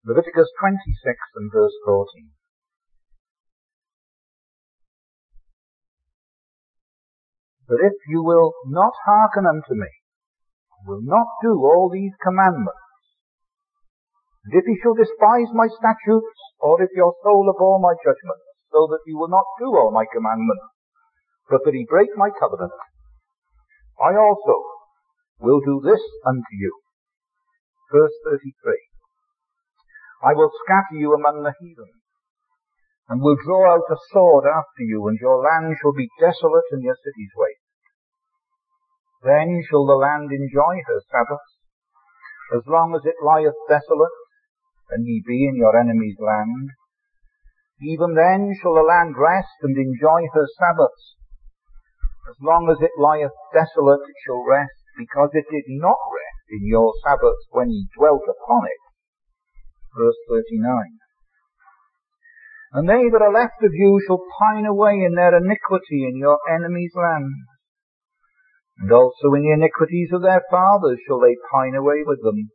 Leviticus 26 and verse 14. But if you will not hearken unto me, will not do all these commandments, and if ye shall despise my statutes, or if your soul abhor my judgments, so that you will not do all my commandments, but that ye break my covenant, I also will do this unto you. Verse 33. I will scatter you among the heathen, and will draw out a sword after you, and your land shall be desolate, and your cities waste. Then shall the land enjoy her Sabbaths, as long as it lieth desolate, and ye be in your enemy's land. Even then shall the land rest and enjoy her Sabbaths. As long as it lieth desolate, it shall rest, because it did not rest in your Sabbaths when ye dwelt upon it. Verse 39. And they that are left of you shall pine away in their iniquity in your enemy's land. And also in the iniquities of their fathers shall they pine away with them.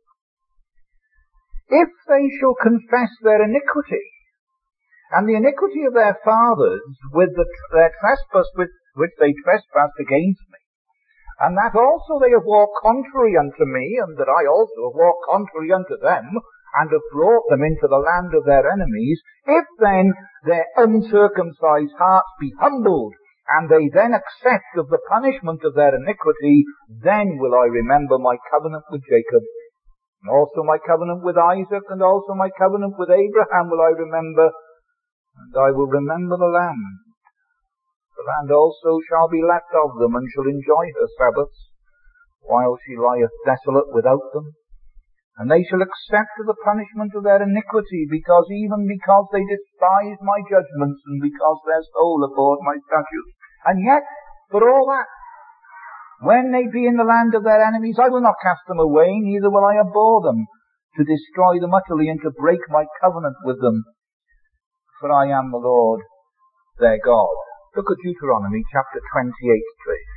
If they shall confess their iniquity, and the iniquity of their fathers with their trespass with which they trespassed against me, and that also they have walked contrary unto me, and that I also have walked contrary unto them, and have brought them into the land of their enemies, if then their uncircumcised hearts be humbled, and they then accept of the punishment of their iniquity, then will I remember my covenant with Jacob, and also my covenant with Isaac, and also my covenant with Abraham will I remember, and I will remember the land. The land also shall be left of them, and shall enjoy her Sabbaths, while she lieth desolate without them. And they shall accept of the punishment of their iniquity, because they despised my judgments, and because their soul abhorred my statutes. And yet, for all that, when they be in the land of their enemies, I will not cast them away, neither will I abhor them, to destroy them utterly, and to break my covenant with them. For I am the Lord their God. Look at Deuteronomy chapter 28, please.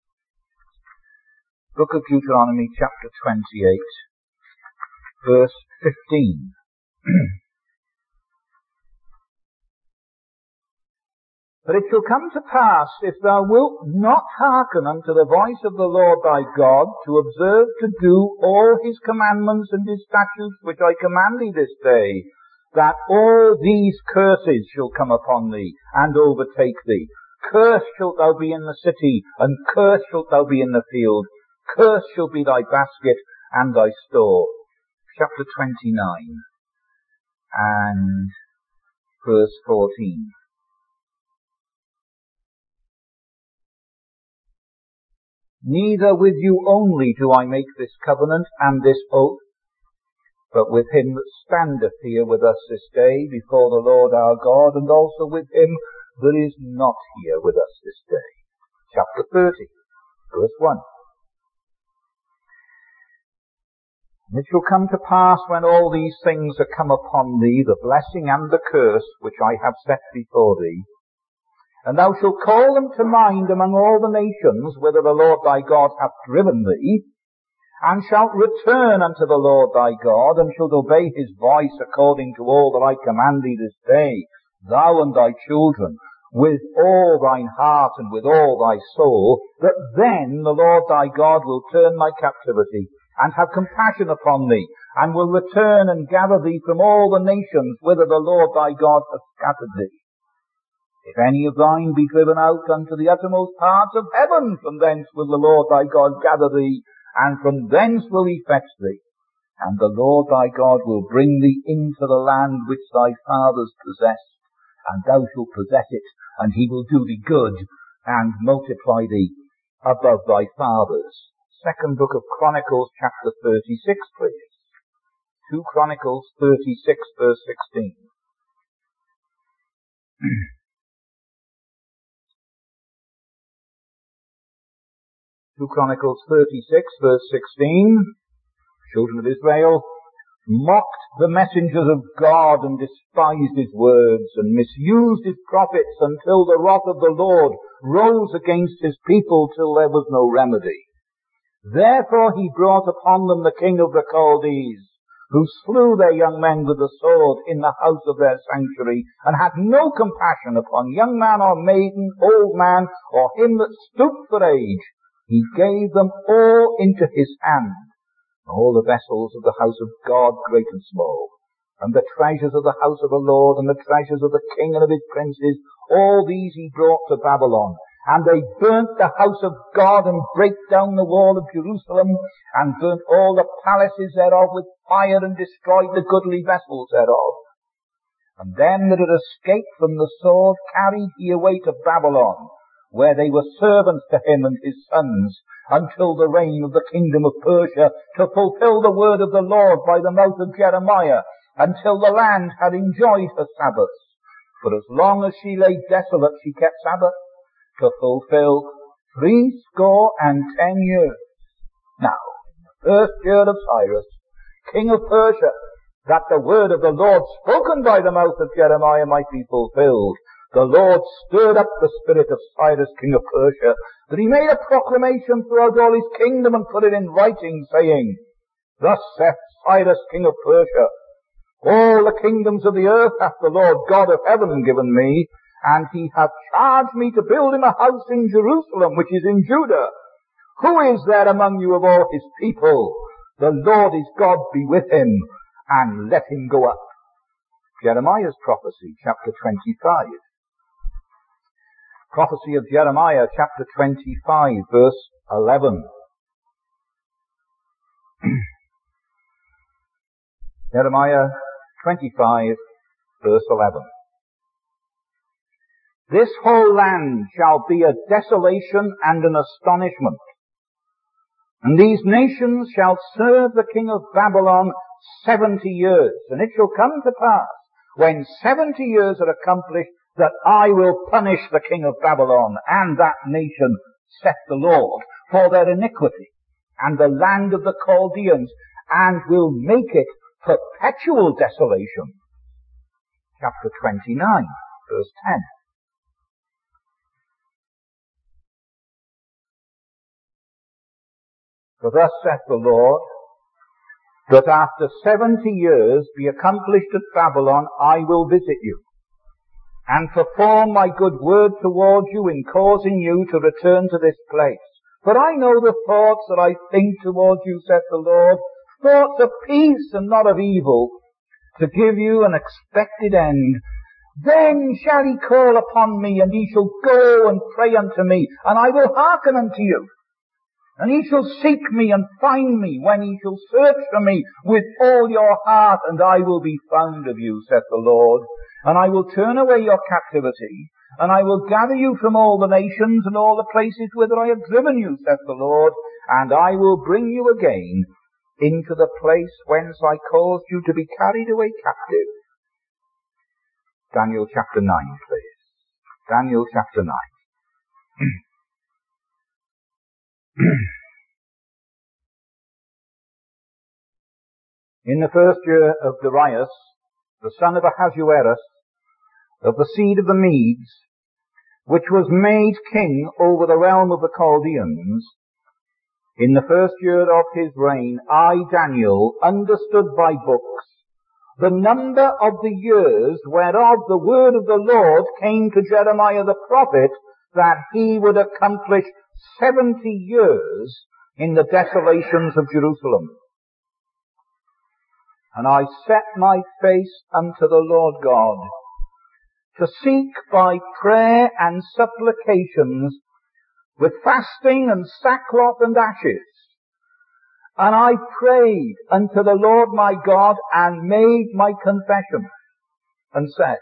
Book of Deuteronomy chapter 28. Verse 15. But it shall come to pass, if thou wilt not hearken unto the voice of the Lord thy God, to observe to do all his commandments and his statutes which I command thee this day, that all these curses shall come upon thee, and overtake thee. Cursed shalt thou be in the city, and cursed shalt thou be in the field. Cursed shall be thy basket and thy store. Chapter 29 and verse 14. Neither with you only do I make this covenant and this oath, but with him that standeth here with us this day before the Lord our God, and also with him that is not here with us this day. Chapter 30, verse 1. And it shall come to pass, when all these things are come upon thee, the blessing and the curse which I have set before thee, and thou shalt call them to mind among all the nations whither the Lord thy God hath driven thee, and shalt return unto the Lord thy God, and shalt obey his voice according to all that I command thee this day, thou and thy children, with all thine heart and with all thy soul, that then the Lord thy God will turn thy captivity, and have compassion upon thee, and will return and gather thee from all the nations whither the Lord thy God hath scattered thee. If any of thine be driven out unto the uttermost parts of heaven, from thence will the Lord thy God gather thee, and from thence will he fetch thee. And the Lord thy God will bring thee into the land which thy fathers possessed, and thou shalt possess it, and he will do thee good, and multiply thee above thy fathers. Second book of Chronicles, chapter 36, please. 2 Chronicles 36, verse 16. 2 Chronicles 36, verse 16. Children of Israel mocked the messengers of God and despised his words and misused his prophets until the wrath of the Lord rose against his people till there was no remedy. Therefore he brought upon them the king of the Chaldees, who slew their young men with the sword in the house of their sanctuary, and had no compassion upon young man or maiden, old man, or him that stooped for age. He gave them all into his hand, all the vessels of the house of God, great and small, and the treasures of the house of the Lord, and the treasures of the king and of his princes, all these he brought to Babylon. And they burnt the house of God, and brake down the wall of Jerusalem, and burnt all the palaces thereof with fire, and destroyed the goodly vessels thereof. And them that had escaped from the sword carried he away to Babylon, where they were servants to him and his sons, until the reign of the kingdom of Persia, to fulfill the word of the Lord by the mouth of Jeremiah, until the land had enjoyed her Sabbaths. For as long as she lay desolate, she kept Sabbath, to fulfill 70 years. Now, in the first year of Cyrus, king of Persia, that the word of the Lord spoken by the mouth of Jeremiah might be fulfilled, the Lord stirred up the spirit of Cyrus, king of Persia, that he made a proclamation throughout all his kingdom and put it in writing, saying, Thus saith Cyrus, king of Persia, all the kingdoms of the earth hath the Lord God of heaven given me, and he hath charged me to build him a house in Jerusalem, which is in Judah. Who is there among you of all his people? The Lord his God be with him, and let him go up. Jeremiah's prophecy, chapter 25. Prophecy of Jeremiah, chapter 25, verse 11. Jeremiah 25, verse 11. This whole land shall be a desolation and an astonishment. And these nations shall serve the king of Babylon 70 years. And it shall come to pass, when 70 years are accomplished, that I will punish the king of Babylon and that nation, saith the Lord, for their iniquity, and the land of the Chaldeans, and will make it perpetual desolation. Chapter 29, verse 10. For thus saith the Lord, that after 70 years be accomplished at Babylon, I will visit you, and perform my good word toward you in causing you to return to this place. For I know the thoughts that I think toward you, saith the Lord, thoughts of peace and not of evil, to give you an expected end. Then shall he call upon me, and he shall go and pray unto me, and I will hearken unto you. And ye shall seek me and find me, when ye shall search for me with all your heart, and I will be found of you, saith the Lord. And I will turn away your captivity, and I will gather you from all the nations and all the places whither I have driven you, saith the Lord, and I will bring you again into the place whence I caused you to be carried away captive. Daniel chapter 9, please. Daniel chapter 9. In the first year of Darius, the son of Ahasuerus, of the seed of the Medes, which was made king over the realm of the Chaldeans, in the first year of his reign, I, Daniel, understood by books the number of the years whereof the word of the Lord came to Jeremiah the prophet, that he would accomplish 70 years in the desolations of Jerusalem. And I set my face unto the Lord God, to seek by prayer and supplications, with fasting and sackcloth and ashes. And I prayed unto the Lord my God, and made my confession, and said,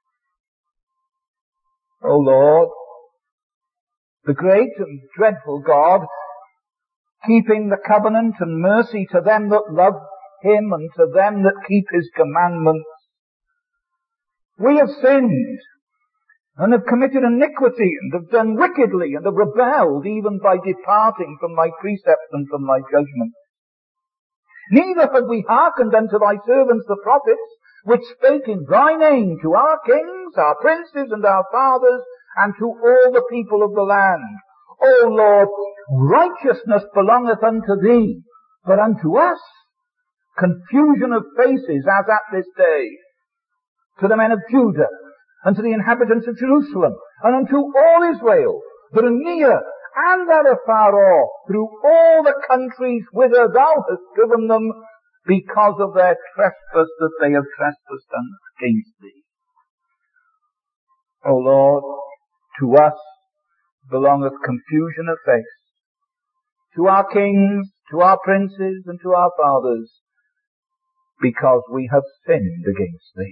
O Lord, the great and dreadful God, keeping the covenant and mercy to them that love him and to them that keep his commandments, we have sinned and have committed iniquity and have done wickedly and have rebelled, even by departing from thy precepts and from thy judgments. Neither have we hearkened unto thy servants the prophets, which spake in thy name to our kings, our princes, and our fathers, and to all the people of the land. O Lord, righteousness belongeth unto thee, but unto us confusion of faces as at this day, to the men of Judah, and to the inhabitants of Jerusalem, and unto all Israel, that are near and that are far off, through all the countries whither thou hast driven them, because of their trespass that they have trespassed against thee. O Lord, to us belongeth confusion of face, to our kings, to our princes, and to our fathers, because we have sinned against thee.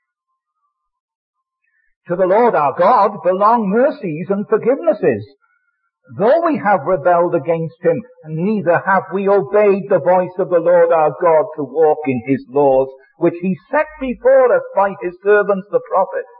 To the Lord our God belong mercies and forgivenesses, though we have rebelled against him, neither have we obeyed the voice of the Lord our God to walk in his laws, which he set before us by his servants the prophets.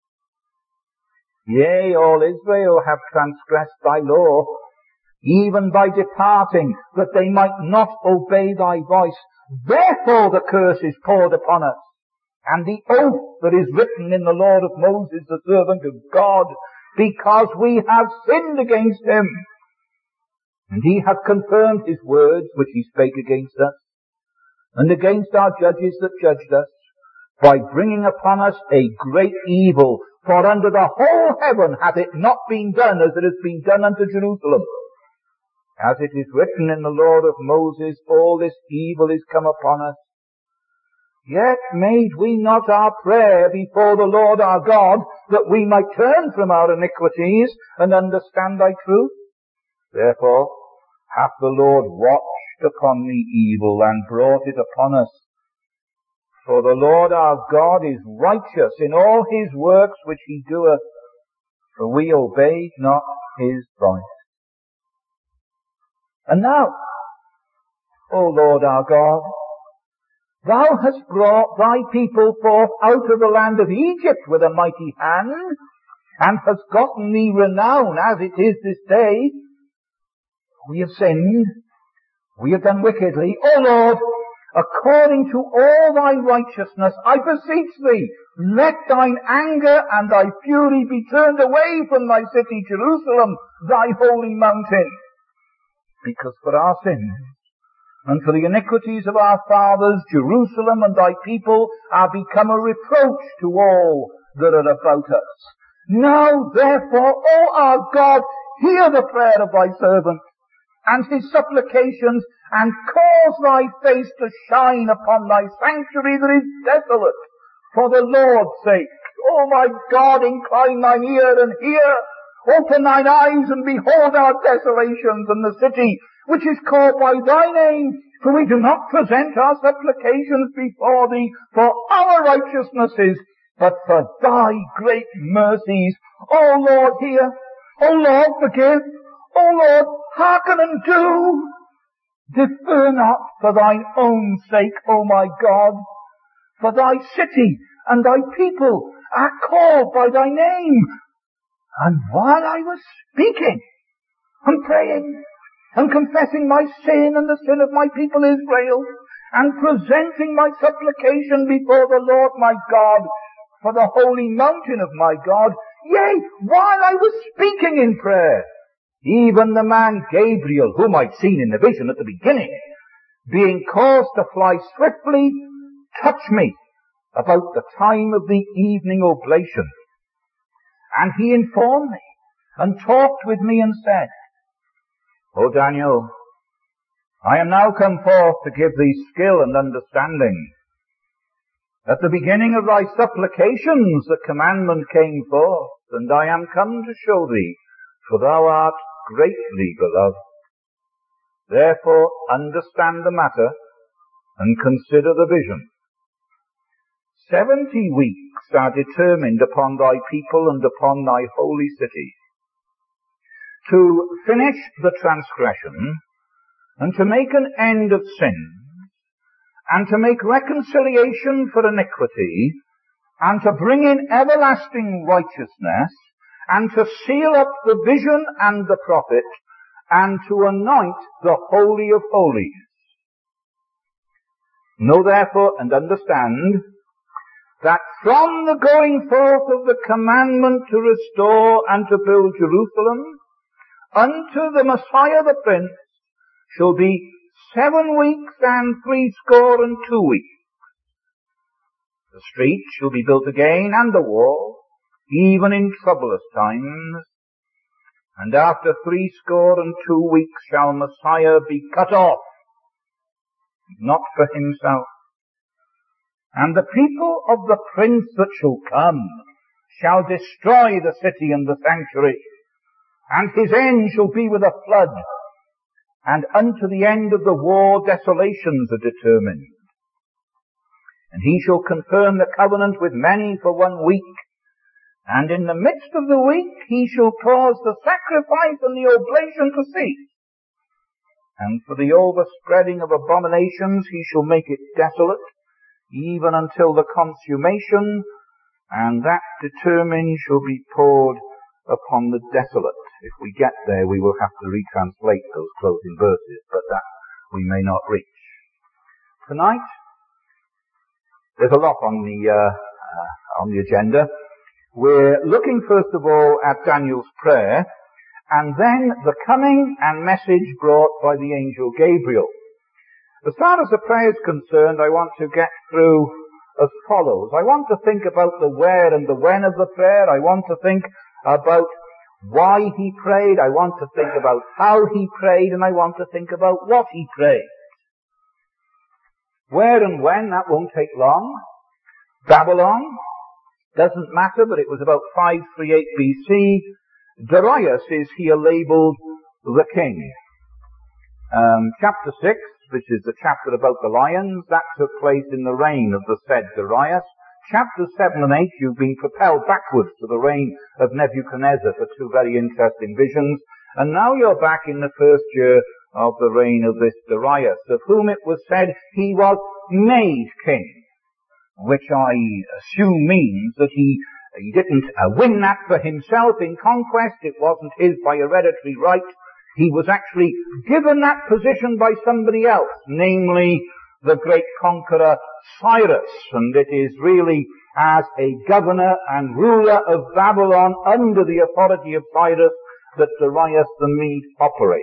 Yea, all Israel have transgressed thy law, even by departing, that they might not obey thy voice. Therefore the curse is poured upon us, and the oath that is written in the law of Moses, the servant of God, because we have sinned against him. And he hath confirmed his words which he spake against us, and against our judges that judged us, by bringing upon us a great evil. For under the whole heaven hath it not been done as it has been done unto Jerusalem. As it is written in the law of Moses, all this evil is come upon us. Yet made we not our prayer before the Lord our God, that we might turn from our iniquities and understand thy truth. Therefore hath the Lord watched upon the evil and brought it upon us. For the Lord our God is righteous in all his works which he doeth, for we obeyed not his voice. And now, O Lord our God, thou hast brought thy people forth out of the land of Egypt with a mighty hand, and hast gotten thee renown as it is this day. We have sinned, we have done wickedly. O Lord, according to all thy righteousness, I beseech thee, let thine anger and thy fury be turned away from thy city Jerusalem, thy holy mountain. Because for our sins, and for the iniquities of our fathers, Jerusalem and thy people are become a reproach to all that are about us. Now therefore, O our God, hear the prayer of thy servant, and his supplications, and cause thy face to shine upon thy sanctuary that is desolate, for the Lord's sake. O my God, incline thine ear and hear. Open thine eyes and behold our desolations and the city which is called by thy name. For we do not present our supplications before thee for our righteousnesses, but for thy great mercies. O Lord, hear. O Lord, forgive. O Lord, hearken and do. Defer not for thine own sake, O my God. For thy city and thy people are called by thy name. And while I was speaking and praying and confessing my sin and the sin of my people Israel, and presenting my supplication before the Lord my God for the holy mountain of my God, yea, while I was speaking in prayer, even the man Gabriel, whom I'd seen in the vision at the beginning, being caused to fly swiftly, touched me about the time of the evening oblation. And he informed me and talked with me and said, O Daniel, I am now come forth to give thee skill and understanding. At the beginning of thy supplications the commandment came forth, and I am come to show thee, for thou art greatly beloved. Therefore understand the matter and consider the vision. 70 weeks are determined upon thy people and upon thy holy city, to finish the transgression, and to make an end of sins, and to make reconciliation for iniquity, and to bring in everlasting righteousness, and to seal up the vision and the prophet, and to anoint the Holy of Holies. Know therefore and understand that from the going forth of the commandment to restore and to build Jerusalem, unto the Messiah the Prince, shall be 7 weeks and 62 weeks. The street shall be built again, and the wall, even in troublous times. And after 62 weeks shall Messiah be cut off, not for himself. And the people of the prince that shall come shall destroy the city and the sanctuary, and his end shall be with a flood, and unto the end of the war desolations are determined. And he shall confirm the covenant with many for 1 week, and in the midst of the week he shall cause the sacrifice and the oblation to cease. And for the overspreading of abominations he shall make it desolate, even until the consummation, and that determined shall be poured upon the desolate. If we get there, we will have to retranslate those closing verses, but that we may not reach. Tonight, there's a lot on the agenda. We're looking first of all at Daniel's prayer, and then the coming and message brought by the angel Gabriel. As far as the prayer is concerned, I want to get through as follows. I want to think about the where and the when of the prayer. I want to think about why he prayed. I want to think about how he prayed, and I want to think about what he prayed. Where and when, that won't take long. Babylon, doesn't matter, but it was about 538 BC. Darius is here labeled the king. Chapter 6, which is the chapter about the lions, that took place in the reign of the said Darius. Chapters 7 and 8, you've been propelled backwards to the reign of Nebuchadnezzar for 2 very interesting visions. And now you're back in the first year of the reign of this Darius, of whom it was said he was made king, which I assume means that he didn't win that for himself in conquest. It wasn't his by hereditary right. He was actually given that position by somebody else, namely the great conqueror Cyrus, and it is really as a governor and ruler of Babylon under the authority of Cyrus that Darius the Mede operates.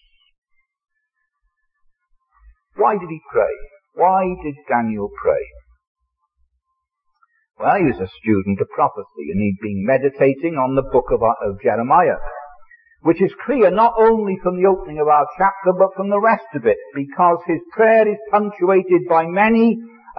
Why did he pray? Why did Daniel pray? Well, he was a student of prophecy, and he'd been meditating on the book of Jeremiah, which is clear not only from the opening of our chapter, but from the rest of it, because his prayer is punctuated by many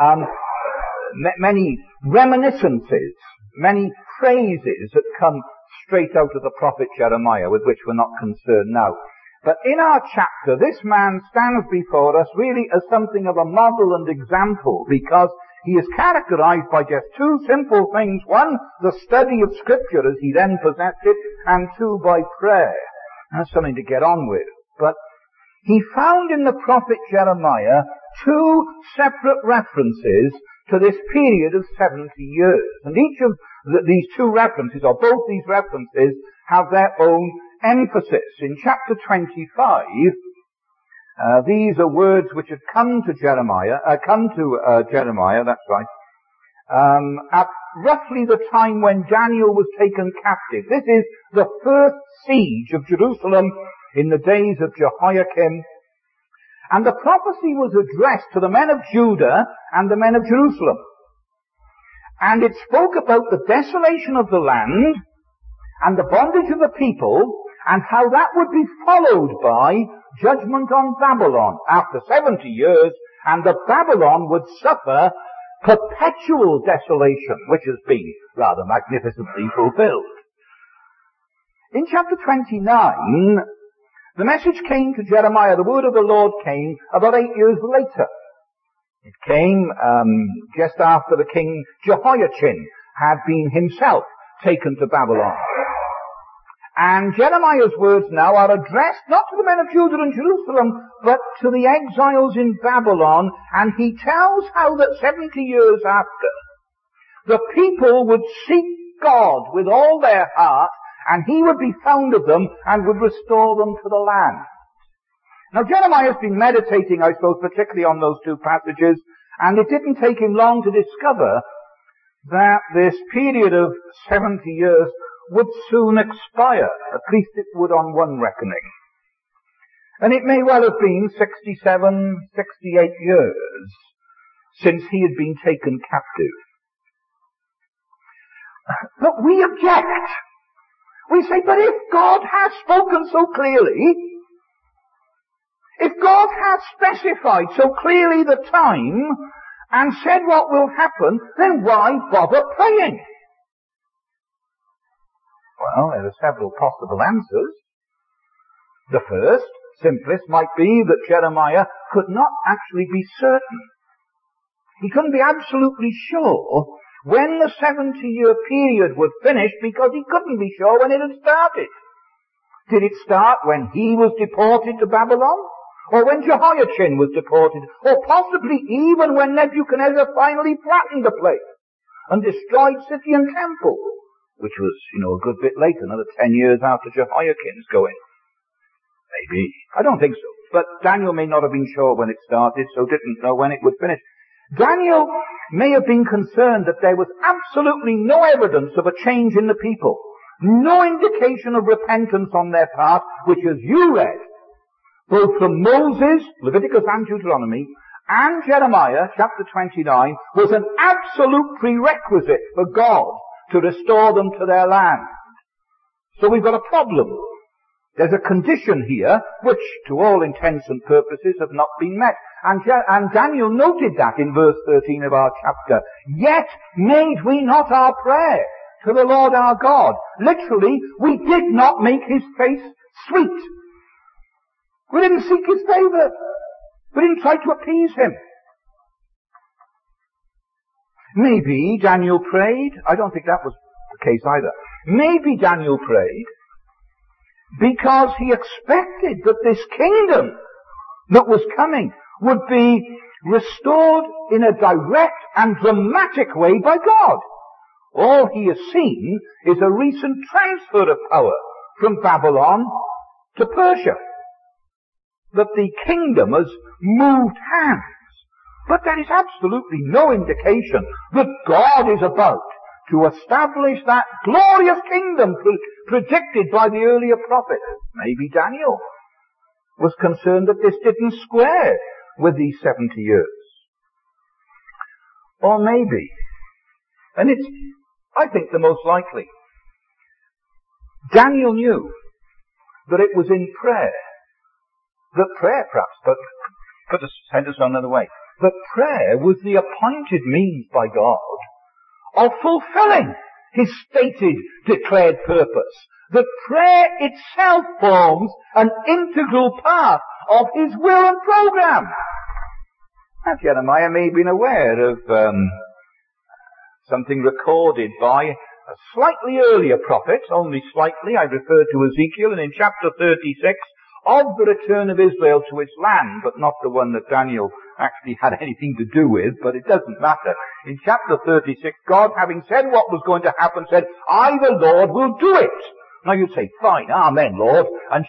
reminiscences, many phrases that come straight out of the prophet Jeremiah, with which we're not concerned now. But in our chapter, this man stands before us really as something of a model and example, because he is characterized by just 2 simple things. 1, the study of Scripture as he then possessed it, and 2, by prayer. That's something to get on with. But he found in the prophet Jeremiah 2 separate references to this period of 70 years. And each of these 2 references, or both these references, have their own emphasis. In chapter 25, these are words which had come to Jeremiah, that's right, at roughly the time when Daniel was taken captive. This is the first siege of Jerusalem in the days of Jehoiakim. And the prophecy was addressed to the men of Judah and the men of Jerusalem. And it spoke about the desolation of the land and the bondage of the people, and how that would be followed by judgment on Babylon after 70 years, and that Babylon would suffer perpetual desolation, which has been rather magnificently fulfilled. In chapter 29, the message came to Jeremiah, the word of the Lord came about 8 years later. It came just after the king Jehoiachin had been himself taken to Babylon. And Jeremiah's words now are addressed not to the men of Judah and Jerusalem, but to the exiles in Babylon, and he tells how that 70 years after, the people would seek God with all their heart, and he would be found of them, and would restore them to the land. Now Jeremiah's been meditating, I suppose, particularly on those 2 passages, and it didn't take him long to discover that this period of 70 years would soon expire. At least it would on one reckoning. And it may well have been 67, 68 years since he had been taken captive. But we object. We say, but if God has spoken so clearly, if God has specified so clearly the time and said what will happen, then why bother praying? Well, there are several possible answers. The first, simplest, might be that Jeremiah could not actually be certain. He couldn't be absolutely sure when the 70-year period would finish because he couldn't be sure when it had started. Did it start when he was deported to Babylon? Or when Jehoiachin was deported? Or possibly even when Nebuchadnezzar finally flattened the place and destroyed city and temple? Which was, a good bit later, another 10 years after Jehoiachin's going. Maybe. I don't think so. But Daniel may not have been sure when it started, so didn't know when it would finish. Daniel may have been concerned that there was absolutely no evidence of a change in the people. No indication of repentance on their part, which as you read, both from Moses, Leviticus and Deuteronomy, and Jeremiah, chapter 29, was an absolute prerequisite for God to restore them to their land. So we've got a problem. There's a condition here which, to all intents and purposes, have not been met. And Daniel noted that in verse 13 of our chapter. Yet made we not our prayer to the Lord our God. Literally, we did not make his face sweet. We didn't seek his favor. We didn't try to appease him. Maybe Daniel prayed. I don't think that was the case either. Maybe Daniel prayed because he expected that this kingdom that was coming would be restored in a direct and dramatic way by God. All he has seen is a recent transfer of power from Babylon to Persia. That the kingdom has moved hands. But there is absolutely no indication that God is about to establish that glorious kingdom predicted by the earlier prophets. Maybe Daniel was concerned that this didn't square with these 70 years. Or maybe, and it's, I think, the most likely, Daniel knew that it was in prayer, that prayer perhaps, but send us on another way, that prayer was the appointed means by God of fulfilling his stated, declared purpose. That prayer itself forms an integral part of his will and program. Now, Jeremiah may have been aware of something recorded by a slightly earlier prophet, only slightly. I refer to Ezekiel, and in chapter 36, of the return of Israel to its land, but not the one that Daniel actually had anything to do with, but it doesn't matter. In chapter 36, God, having said what was going to happen, said, I, the Lord, will do it. Now you'd say, fine, amen, Lord, and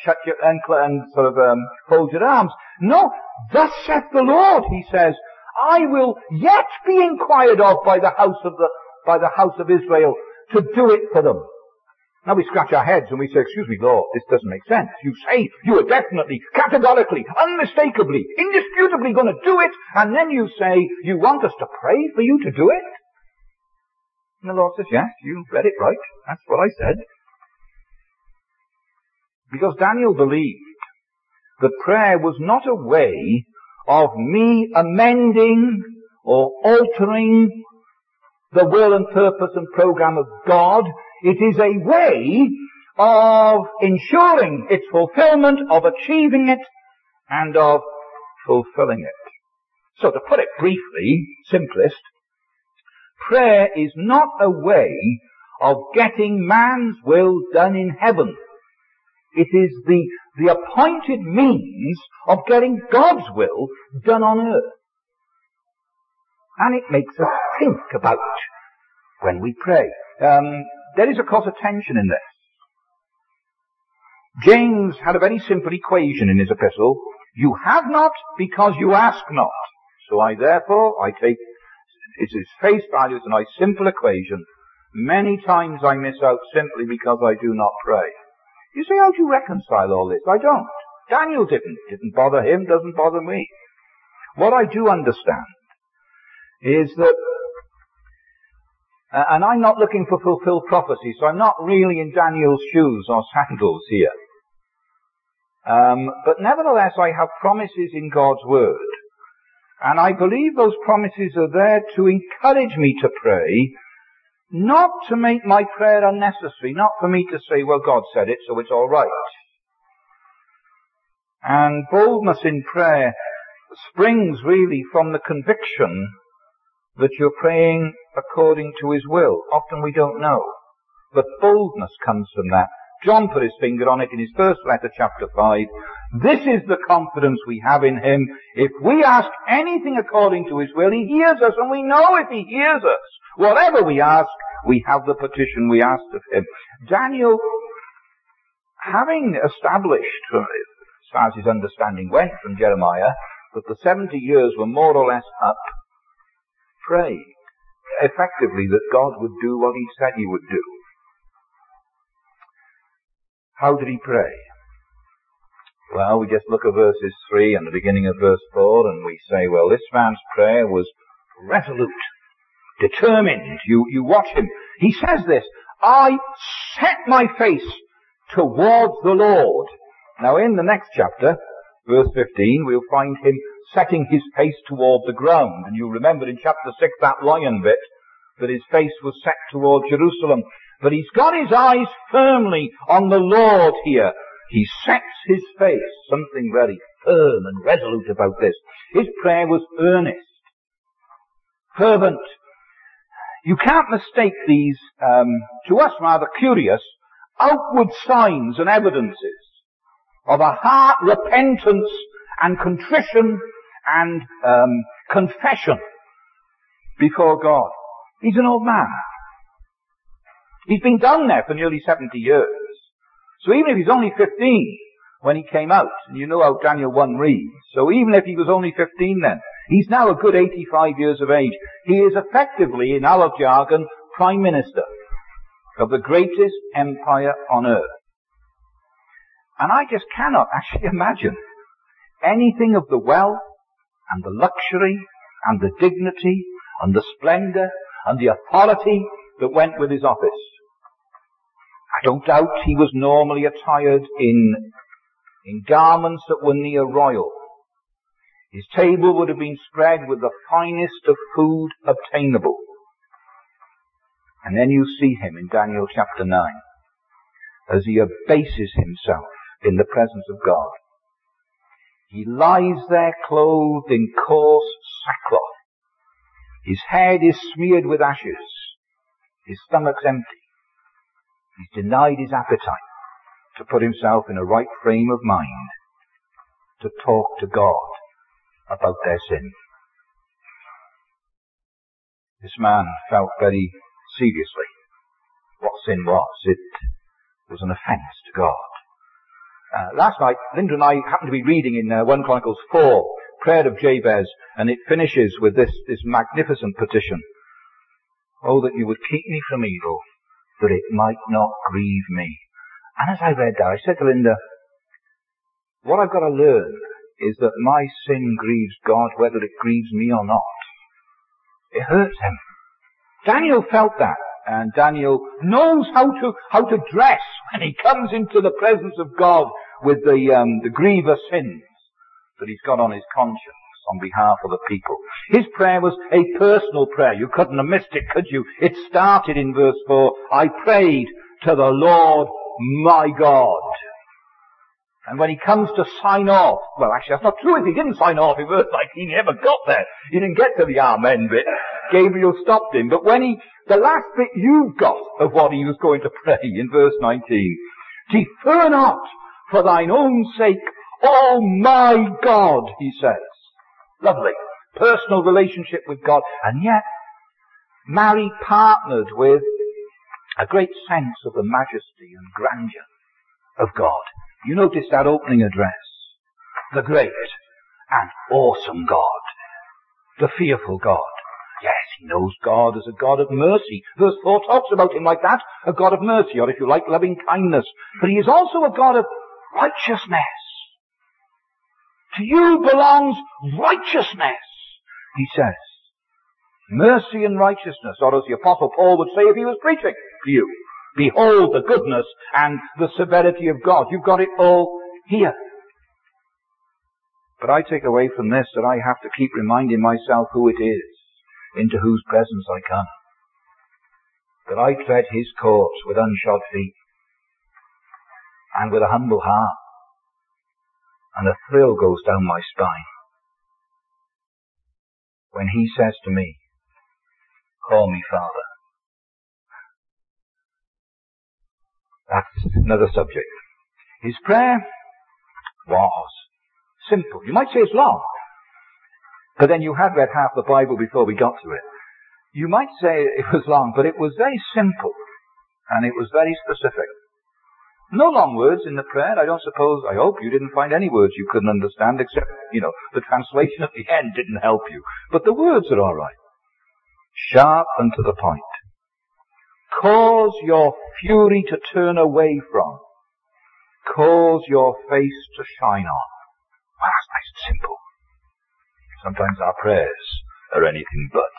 fold your arms. No, thus saith the Lord, he says, I will yet be inquired of by the house of Israel to do it for them. Now we scratch our heads and we say, excuse me, Lord, this doesn't make sense. You say you are definitely, categorically, unmistakably, indisputably going to do it, and then you say you want us to pray for you to do it? And the Lord says, yes, you read it right. That's what I said. Because Daniel believed that prayer was not a way of me amending or altering the will and purpose and program of God. It is a way of ensuring its fulfillment, of achieving it, and of fulfilling it. So to put it briefly, simplest, prayer is not a way of getting man's will done in heaven. It is the appointed means of getting God's will done on earth. And it makes us think about when we pray. There is, of course, a tension in this. James had a very simple equation in his epistle. You have not because you ask not. So I take it's his face value as a nice simple equation. Many times I miss out simply because I do not pray. You say, how do you reconcile all this? I don't. Daniel didn't bother him, doesn't bother me. What I do understand is that, and I'm not looking for fulfilled prophecy, so I'm not really in Daniel's shoes or sandals here. But nevertheless, I have promises in God's Word. And I believe those promises are there to encourage me to pray, not to make my prayer unnecessary, not for me to say, well, God said it, so it's all right. And boldness in prayer springs really from the conviction that you're praying according to His will. Often we don't know. But boldness comes from that. John put his finger on it in his first letter, chapter 5. This is the confidence we have in Him. If we ask anything according to His will, He hears us, and we know if He hears us, whatever we ask, we have the petition we asked of Him. Daniel, having established, as far as his understanding went from Jeremiah, that the 70 years were more or less up, prayed effectively that God would do what He said He would do. How did he pray? Well, we just look at verses 3 and the beginning of verse 4 and we say, well, this man's prayer was resolute, determined. You watch him. He says this, I set my face towards the Lord. Now in the next chapter, verse 15, we'll find him setting his face toward the ground. And you remember in chapter 6 that lion bit, that his face was set toward Jerusalem. But he's got his eyes firmly on the Lord here. He sets his face, something very firm and resolute about this. His prayer was earnest, fervent. You can't mistake these, to us rather curious, outward signs and evidences of a heart repentance and contrition and confession before God. He's an old man. He's been down there for nearly 70 years. So even if he's only 15 when he came out, and you know how Daniel 1 reads, so even if he was only 15 then, he's now a good 85 years of age. He is effectively, in our jargon, Prime Minister of the greatest empire on earth. And I just cannot actually imagine anything of the wealth and the luxury and the dignity and the splendor and the authority that went with his office. I don't doubt he was normally attired in garments that were near royal. His table would have been spread with the finest of food obtainable. And then you see him in Daniel chapter 9 as he abases himself in the presence of God. He lies there clothed in coarse sackcloth. His head is smeared with ashes. His stomach's empty. He's denied his appetite to put himself in a right frame of mind to talk to God about their sin. This man felt very seriously what sin was. It was an offence to God. Last night, Linda and I happened to be reading in 1 Chronicles 4, prayer of Jabez, and it finishes with this magnificent petition. Oh, that you would keep me from evil, that it might not grieve me. And as I read that, I said to Linda, what I've got to learn is that my sin grieves God whether it grieves me or not. It hurts him. Daniel felt that, and Daniel knows how to dress when he comes into the presence of God with the grievous sins that he's got on his conscience on behalf of the people. His prayer was a personal prayer. You couldn't have missed it, could you? It started in verse 4, I prayed to the Lord my God. And when he comes to sign off, well actually that's not true. If he didn't sign off in verse 19, he never got there. He didn't get to the amen bit. Gabriel stopped him. But the last bit you've got of what he was going to pray in verse 19, defer not for thine own sake, oh my God, he says. Lovely. Personal relationship with God. And yet, married, partnered with a great sense of the majesty and grandeur of God. You notice that opening address. The great and awesome God. The fearful God. Yes, he knows God as a God of mercy. Verse 4 talks about him like that. A God of mercy, or if you like, loving kindness. But he is also a God of righteousness. To you belongs righteousness, he says. Mercy and righteousness, or as the Apostle Paul would say if he was preaching to you. Behold the goodness and the severity of God. You've got it all here. But I take away from this that I have to keep reminding myself who it is into whose presence I come. That I tread his courts with unshod feet and with a humble heart. And a thrill goes down my spine when he says to me, call me Father. That's another subject. His prayer was simple. You might say it's long, but then you had read half the Bible before we got to it. You might say it was long, but it was very simple, and it was very specific. No long words in the prayer. I hope you didn't find any words you couldn't understand, except, the translation at the end didn't help you. But the words are all right. Sharp and to the point. Cause your fury to turn away from. Cause your face to shine on. Well, that's nice and simple. Sometimes our prayers are anything but.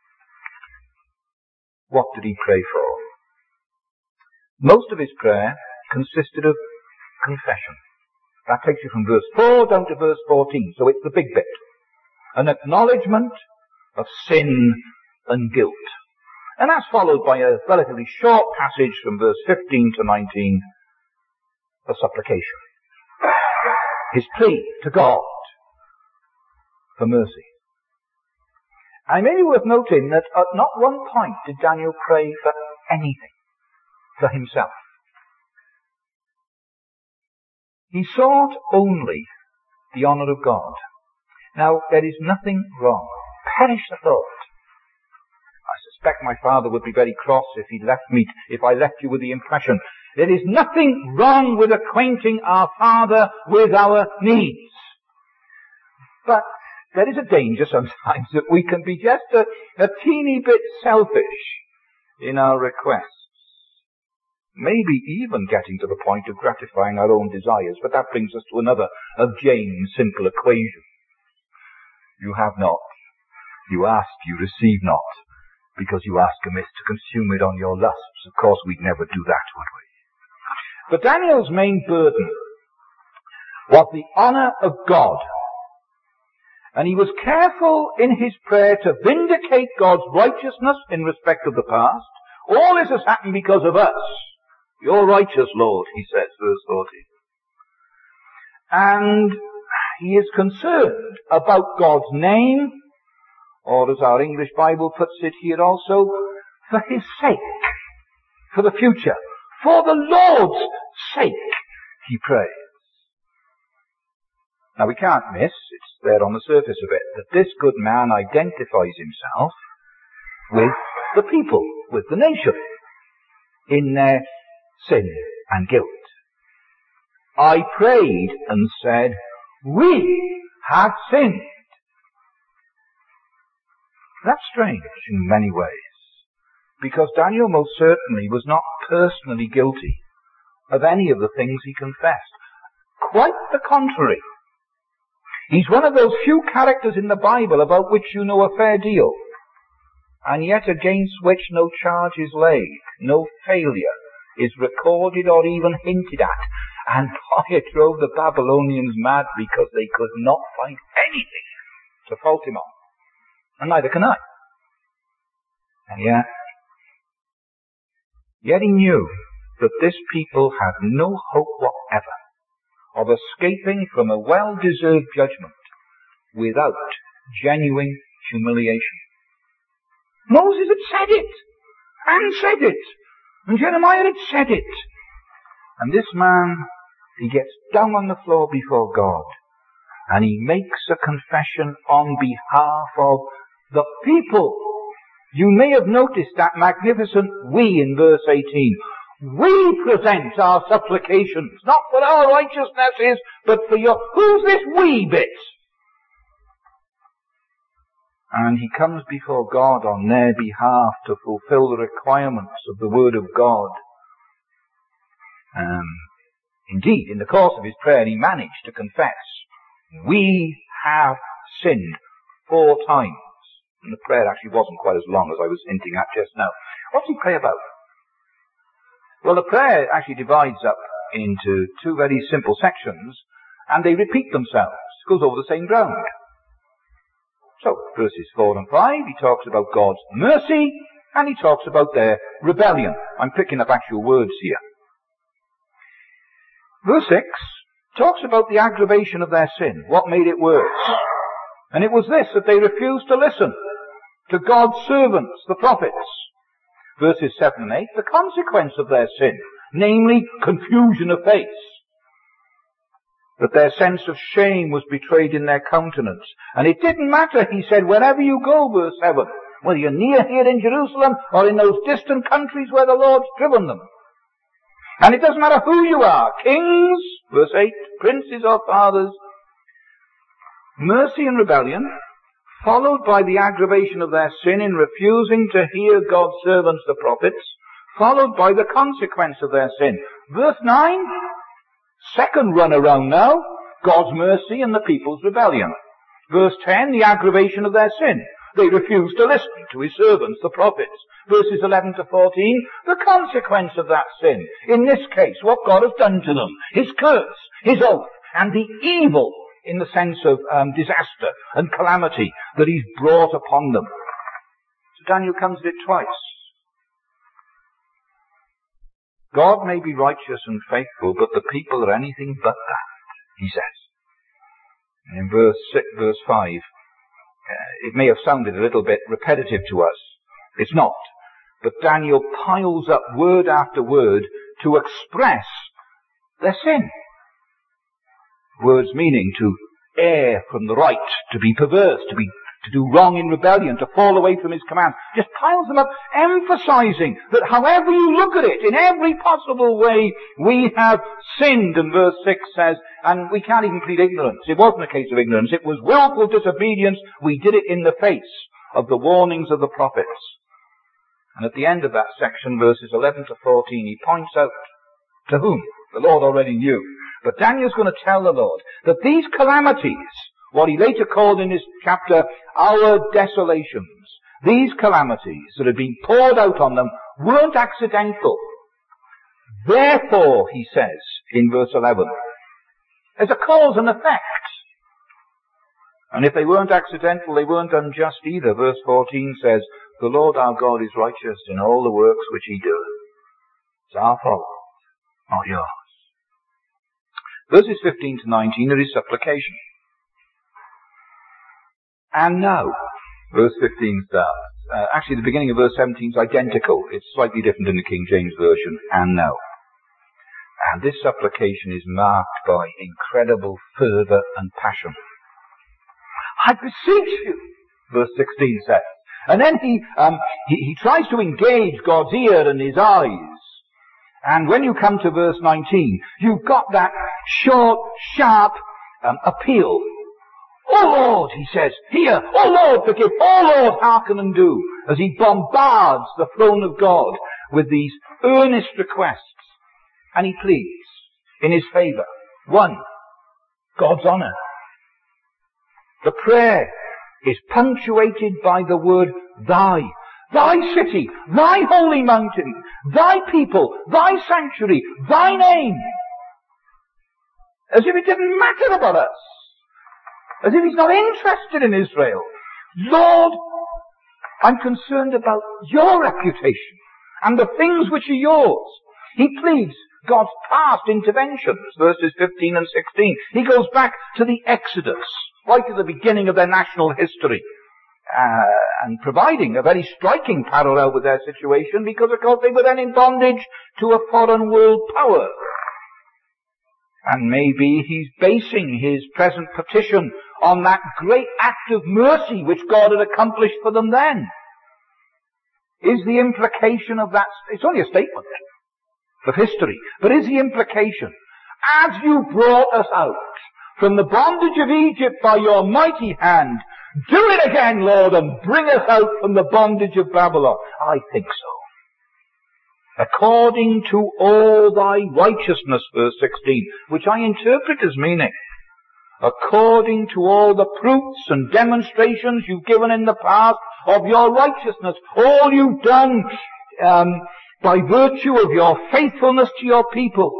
What did he pray for? Most of his prayer consisted of confession. That takes you from verse 4 down to verse 14, so it's the big bit. An acknowledgement of sin and guilt. And that's followed by a relatively short passage from verse 15 to 19, a supplication. His plea to God for mercy. And it may be worth noting that at not one point did Daniel pray for anything, for himself. He sought only the honour of God. Now, there is nothing wrong. Perish the thought. I suspect my father would be very cross if I left you with the impression. There is nothing wrong with acquainting our Father with our needs. But there is a danger sometimes that we can be just a teeny bit selfish in our requests. Maybe even getting to the point of gratifying our own desires. But that brings us to another of James' simple equations. You have not. You ask, you receive not. Because you ask amiss to consume it on your lusts. Of course, we'd never do that, would we? But Daniel's main burden was the honour of God. And he was careful in his prayer to vindicate God's righteousness in respect of the past. All this has happened because of us. You're righteous, Lord, he says, verse 14. And he is concerned about God's name, or as our English Bible puts it here also, for his sake, for the future. For the Lord's sake, he prays. Now we can't miss, it's there on the surface of it, that this good man identifies himself with the people, with the nation, in their sin and guilt. I prayed and said, we have sinned. That's strange in many ways, because Daniel most certainly was not personally guilty of any of the things he confessed. Quite the contrary. He's one of those few characters in the Bible about which you know a fair deal, and yet against which no charge is laid, no failure is recorded or even hinted at. And boy, it drove the Babylonians mad because they could not find anything to fault him on. And neither can I. And yet he knew that this people had no hope whatever of escaping from a well-deserved judgment without genuine humiliation. Moses had said it, and said it, and Jeremiah had said it. And this man, he gets down on the floor before God, and he makes a confession on behalf of the people. You may have noticed that magnificent we in verse 18. We present our supplications, not for our righteousnesses, but for your... Who's this we bit? And he comes before God on their behalf to fulfill the requirements of the Word of God. Indeed, in the course of his prayer, he managed to confess we have sinned 4 times. And the prayer actually wasn't quite as long as I was hinting at just now. What's he pray about? Well, the prayer actually divides up into 2 very simple sections, and they repeat themselves. It goes over the same ground. So, verses 4 and 5, he talks about God's mercy, and he talks about their rebellion. I'm picking up actual words here. Verse 6 talks about the aggravation of their sin, what made it worse. And it was this, that they refused to listen to God's servants, the prophets. Verses 7 and 8, the consequence of their sin, namely confusion of face. That their sense of shame was betrayed in their countenance. And it didn't matter, he said, wherever you go, verse 7, whether you're near here in Jerusalem or in those distant countries where the Lord's driven them. And it doesn't matter who you are, kings, verse 8, princes or fathers. Mercy and rebellion, followed by the aggravation of their sin in refusing to hear God's servants, the prophets, followed by the consequence of their sin. Verse 9, second run around now, God's mercy and the people's rebellion. Verse 10, the aggravation of their sin. They refused to listen to his servants, the prophets. Verses 11 to 14, the consequence of that sin. In this case, what God has done to them. His curse, his oath, and the evil in the sense of disaster and calamity that he's brought upon them. So Daniel comes at it twice. God may be righteous and faithful, but the people are anything but that, he says. And in verse 5, it may have sounded a little bit repetitive to us. It's not. But Daniel piles up word after word to express their sin. Words meaning to err from the right, to be perverse, to do wrong in rebellion, to fall away from his command. Just piles them up, emphasizing that however you look at it, in every possible way, we have sinned. And verse 6 says, and we can't even plead ignorance. It wasn't a case of ignorance. It was willful disobedience. We did it in the face of the warnings of the prophets. And at the end of that section, verses 11 to 14, he points out to whom? The Lord already knew. But Daniel's going to tell the Lord that these calamities, what he later called in this chapter, our desolations, these calamities that had been poured out on them weren't accidental. Therefore, he says in verse 11, there's a cause and effect. And if they weren't accidental, they weren't unjust either. Verse 14 says, the Lord our God is righteous in all the works which he doeth. It's our fault, not yours. Verses 15 to 19 are his supplication. And now, verse 15 starts. Actually, the beginning of verse 17 is identical. It's slightly different in the King James Version. And now. And this supplication is marked by incredible fervour and passion. I beseech you, verse 16 says. And then he tries to engage God's ear and his eyes. And when you come to verse 19, you've got that short, sharp appeal. Oh Lord, he says, hear. Oh Lord, forgive. Oh Lord, hearken and do. As he bombards the throne of God with these earnest requests. And he pleads in his favour. 1, God's honour. The prayer is punctuated by the word thy. Thy city, thy holy mountain, thy people, thy sanctuary, thy name. As if it didn't matter about us. As if he's not interested in Israel. Lord, I'm concerned about your reputation and the things which are yours. He pleads God's past interventions, verses 15 and 16. He goes back to the Exodus, right at the beginning of their national history. And providing a very striking parallel with their situation because, of course, they were then in bondage to a foreign world power. And maybe he's basing his present petition on that great act of mercy which God had accomplished for them then. Is the implication of that, it's only a statement of history, but is the implication, as you brought us out from the bondage of Egypt by your mighty hand, do it again, Lord, and bring us out from the bondage of Babylon. I think so. According to all thy righteousness, verse 16, which I interpret as meaning, according to all the proofs and demonstrations you've given in the past of your righteousness, all you've done by virtue of your faithfulness to your people.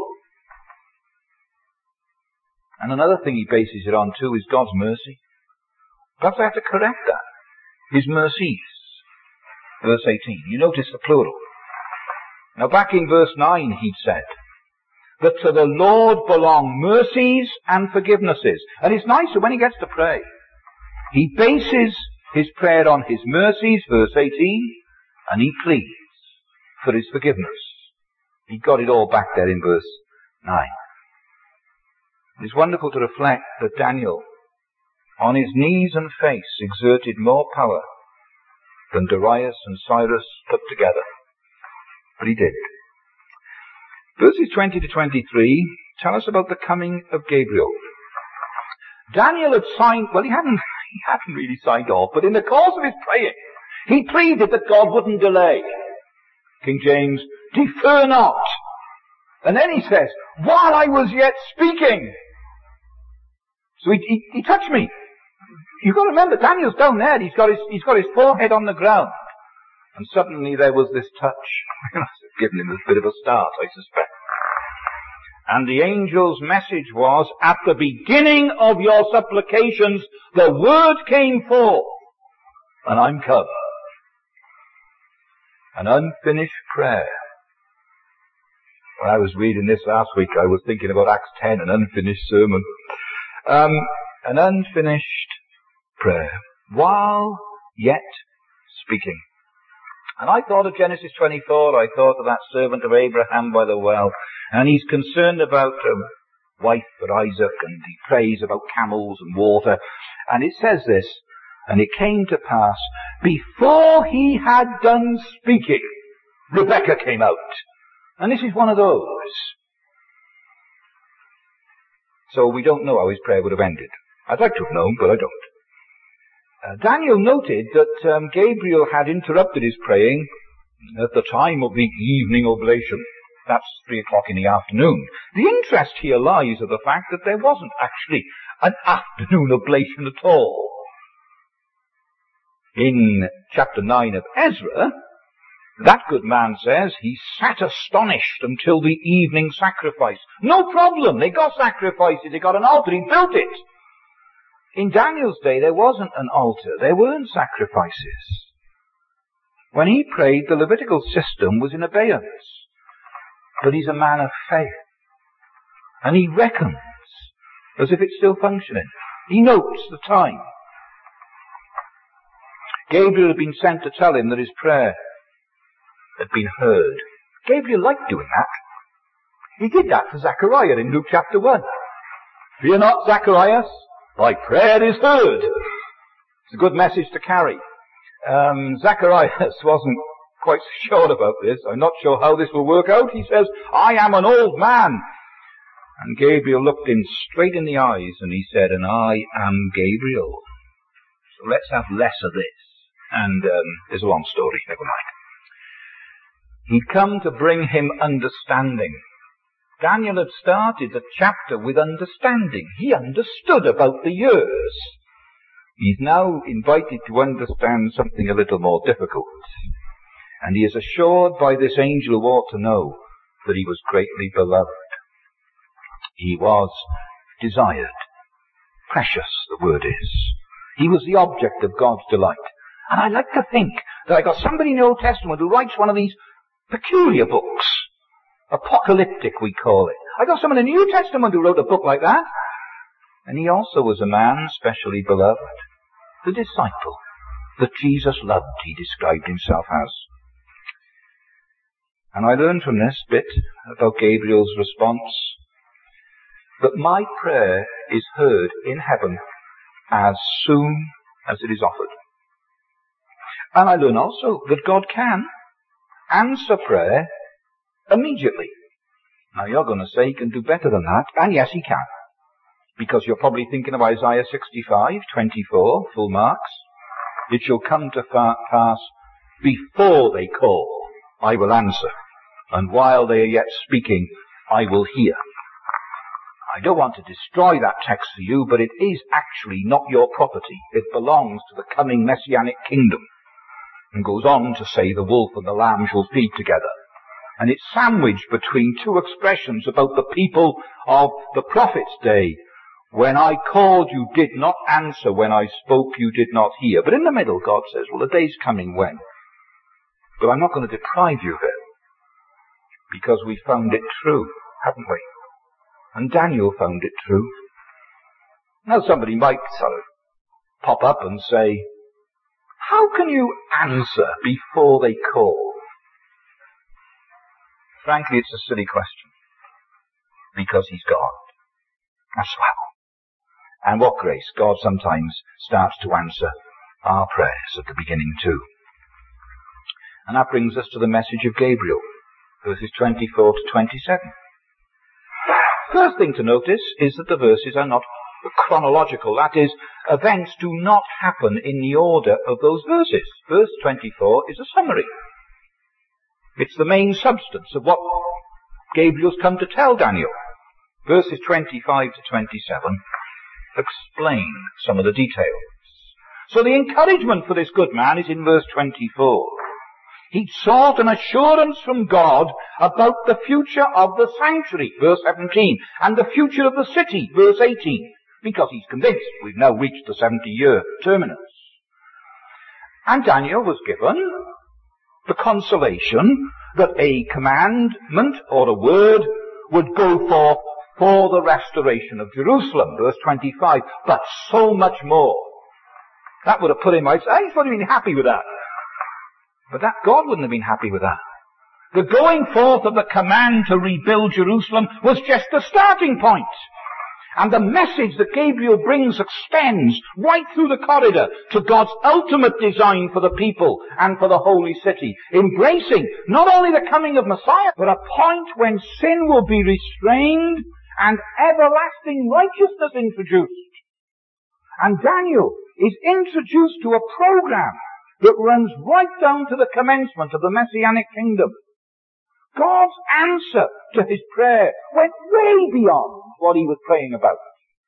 And another thing he bases it on too is God's mercy. Perhaps I have to correct that. His mercies. Verse 18. You notice the plural. Now back in verse 9 he'd said that to the Lord belong mercies and forgivenesses. And it's nice that when he gets to pray, he bases his prayer on his mercies, verse 18, and he pleads for his forgiveness. He got it all back there in verse 9. It's wonderful to reflect that Daniel, on his knees and face, exerted more power than Darius and Cyrus put together. But he did. Verses 20 to 23 tell us about the coming of Gabriel. Daniel had signed, well, he hadn't really signed off, but in the course of his praying, he pleaded that God wouldn't delay. King James, defer not. And then he says, while I was yet speaking. So he touched me. You've got to remember, Daniel's down there. He's got his forehead on the ground. And suddenly there was this touch. Given him a bit of a start, I suspect. And the angel's message was, at the beginning of your supplications, the word came forth, and I'm come. An unfinished prayer. When I was reading this last week, I was thinking about Acts 10, an unfinished sermon. An unfinished prayer, while yet speaking. And I thought of Genesis 24, I thought of that servant of Abraham by the well, and he's concerned about a wife for Isaac, and he prays about camels and water, and it says this, and it came to pass, before he had done speaking, Rebekah came out. And this is one of those. So we don't know how his prayer would have ended. I'd like to have known, but I don't. Daniel noted that Gabriel had interrupted his praying at the time of the evening oblation. That's 3 o'clock in the afternoon. The interest here lies of the fact that there wasn't actually an afternoon oblation at all. In chapter 9 of Ezra, that good man says he sat astonished until the evening sacrifice. No problem, they got sacrifices, they got an altar, he built it. In Daniel's day, there wasn't an altar. There weren't sacrifices. When he prayed, the Levitical system was in abeyance. But he's a man of faith. And he reckons as if it's still functioning. He notes the time. Gabriel had been sent to tell him that his prayer had been heard. Gabriel liked doing that. He did that for Zechariah in Luke chapter 1. Fear not, Zacharias. Thy prayer is heard. It's a good message to carry. Zacharias wasn't quite sure about this. I'm not sure how this will work out. He says, I am an old man. And Gabriel looked him straight in the eyes and he said, and I am Gabriel. So let's have less of this. And there's a long story, never mind. He'd come to bring him understanding. Daniel had started the chapter with understanding. He understood about the years. He's now invited to understand something a little more difficult. And he is assured by this angel who ought to know that he was greatly beloved. He was desired. Precious, the word is. He was the object of God's delight. And I like to think that I got somebody in the Old Testament who writes one of these peculiar books. Apocalyptic, we call it. I got someone in the New Testament who wrote a book like that. And he also was a man specially beloved. The disciple that Jesus loved, he described himself as. And I learned from this bit about Gabriel's response that my prayer is heard in heaven as soon as it is offered. And I learn also that God can answer prayer immediately. Now you're going to say he can do better than that, and yes he can. Because you're probably thinking of Isaiah 65:24, full marks. It shall come to pass before they call, I will answer, and while they are yet speaking, I will hear. I don't want to destroy that text for you, but it is actually not your property. It belongs to the coming Messianic kingdom. And goes on to say the wolf and the lamb shall feed together. And it's sandwiched between two expressions about the people of the prophet's day. When I called, you did not answer. When I spoke, you did not hear. But in the middle, God says, well, the day's coming when. But I'm not going to deprive you of it. Because we found it true, haven't we? And Daniel found it true. Now somebody might sort of pop up and say, how can you answer before they call? Frankly, it's a silly question. Because he's God. That's well. And what grace. God sometimes starts to answer our prayers at the beginning too. And that brings us to the message of Gabriel, verses 24 to 27. First thing to notice is that the verses are not chronological. That is, events do not happen in the order of those verses. Verse 24 is a summary. It's the main substance of what Gabriel's come to tell Daniel. Verses 25 to 27 explain some of the details. So the encouragement for this good man is in verse 24. He sought an assurance from God about the future of the sanctuary, verse 17, and the future of the city, verse 18, because he's convinced we've now reached the 70-year terminus. And Daniel was given the consolation that a commandment or a word would go forth for the restoration of Jerusalem, verse 25, but so much more. That would have put him out. I thought he'd been happy with that. But that God wouldn't have been happy with that. The going forth of the command to rebuild Jerusalem was just the starting point. And the message that Gabriel brings extends right through the corridor to God's ultimate design for the people and for the holy city, embracing not only the coming of Messiah, but a point when sin will be restrained and everlasting righteousness introduced. And Daniel is introduced to a program that runs right down to the commencement of the Messianic kingdom. God's answer to his prayer went way beyond what he was praying about.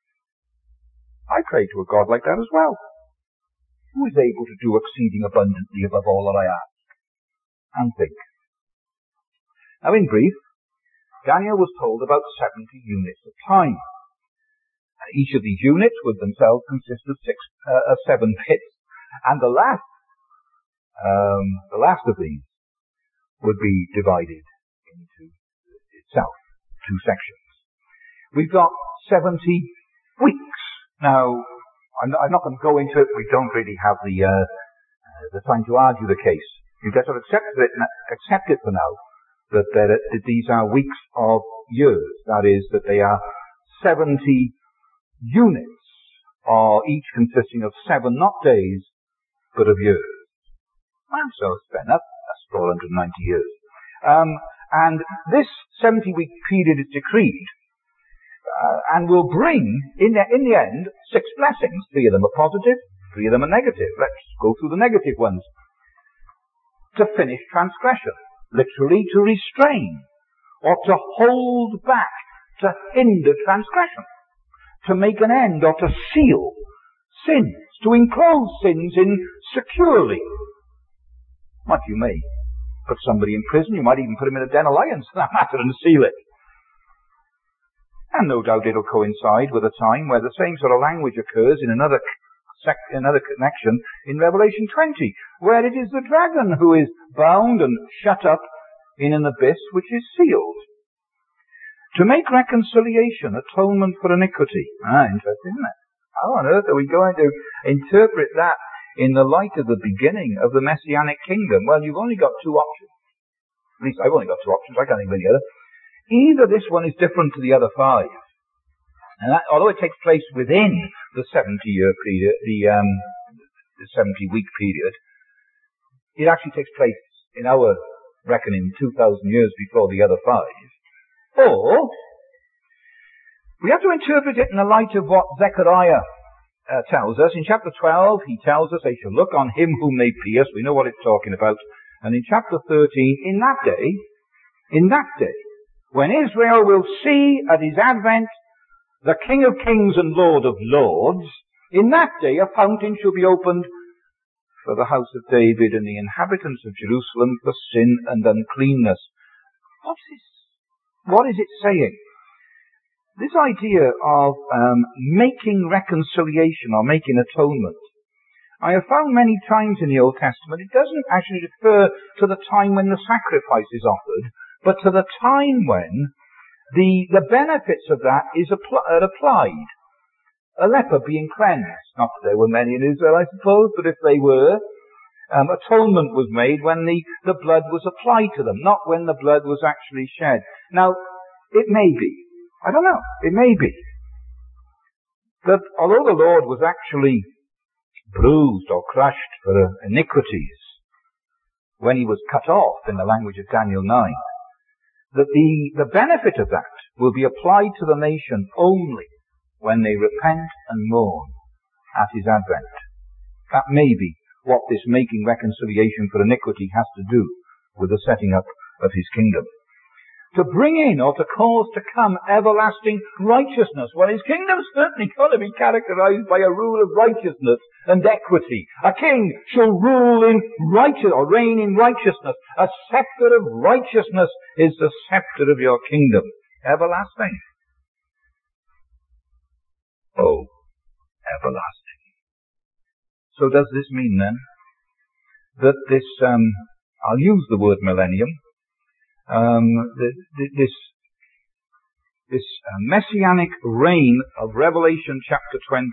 I pray to a God like that as well, who is able to do exceeding abundantly above all that I ask and think. Now in brief, Daniel was told about 70 units of time. Each of these units would themselves consist of 7 pits, and the last of these would be divided into itself, 2 sections. We've got 70 weeks. Now, I'm not going to go into it. We don't really have the time to argue the case. You just have to accept it for now, that these are weeks of years. That is, that they are 70 units, or each consisting of 7 not days, but of years. Well, so it's fair enough. That's 490 years. And this 70-week period is decreed, and will bring, in the end, 6 blessings. 3 of them are positive, 3 of them are negative. Let's go through the negative ones. To finish transgression, literally to restrain, or to hold back, to hinder transgression, to make an end or to seal sins, to enclose sins in securely. What you may put somebody in prison, you might even put him in a den of lions for that matter and seal it. And no doubt it'll coincide with a time where the same sort of language occurs in another connection in Revelation 20, where it is the dragon who is bound and shut up in an abyss which is sealed. To make reconciliation, atonement for iniquity. Interesting, isn't it? How on earth are we going to interpret that in the light of the beginning of the Messianic kingdom? Well, you've only got 2 options. At least I've only got 2 options. I can't think of any other. Either this one is different to the other 5, and that, although it takes place within the 70-year period, the 70-week period, it actually takes place in our reckoning 2,000 years before the other 5. Or we have to interpret it in the light of what Zechariah tells us. In chapter 12, he tells us they shall look on him whom they pierce. We know what it's talking about. And in chapter 13, in that day, when Israel will see at his advent the King of Kings and Lord of Lords, in that day a fountain shall be opened for the house of David and the inhabitants of Jerusalem for sin and uncleanness. What's this? What is it saying? This idea of making reconciliation or making atonement, I have found many times in the Old Testament, it doesn't actually refer to the time when the sacrifice is offered, but to the time when the benefits of that are applied. A leper being cleansed. Not that there were many in Israel, I suppose, but if they were, atonement was made when the blood was applied to them, not when the blood was actually shed. Now, it may be, I don't know, it may be, that although the Lord was actually bruised or crushed for iniquities when he was cut off, in the language of Daniel 9, that the benefit of that will be applied to the nation only when they repent and mourn at his advent. That may be what this making reconciliation for iniquity has to do with the setting up of his kingdom. To bring in or to cause to come everlasting righteousness. Well, his kingdom's certainly got to be characterized by a rule of righteousness and equity. A king shall rule in righteousness or reign in righteousness. A scepter of righteousness is the scepter of your kingdom. Everlasting. Oh, everlasting. So does this mean then that this, I'll use the word millennium, this messianic reign of Revelation chapter 20,